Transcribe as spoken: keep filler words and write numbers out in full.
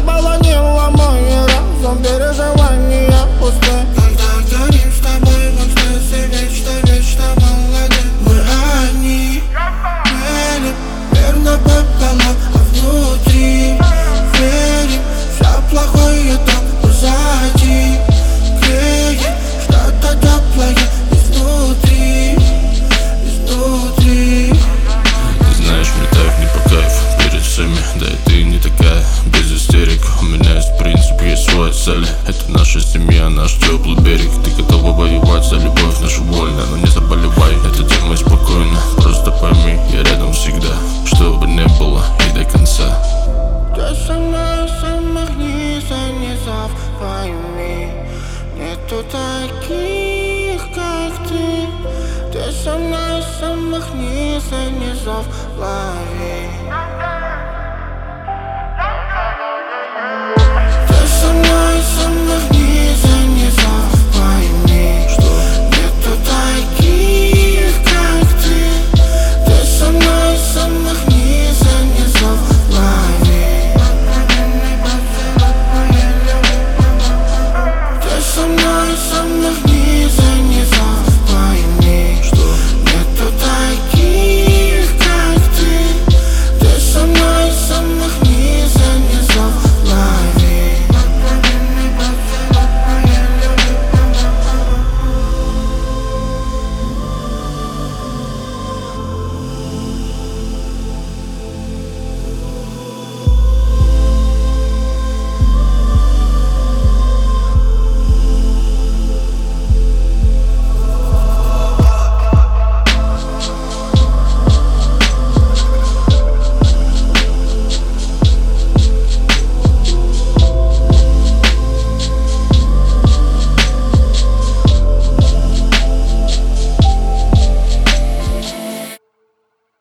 заполонила мой разум, переживания пусты. Когда горим с тобой в экстазе, вечно, вечно молодым. Мы одни, верим, верно пополам, а внутри верим, все плохое там позади. Греет что-то теплое изнутри, изнутри. Ты знаешь, мне так не по кайфу перед всеми, да и ты не такая, без истерик. У меня есть принцип, есть свои цели. Это наша семья, наш теплый берег. Ты готова воевать за любовь нашу больно, но не заболевай, это делай спокойно. Просто пойми, я рядом всегда, что бы не было и до конца. Ты со мной с самых низов, низов, пойми, нету таких, как ты. Ты со мной с самых низов, низов, лови.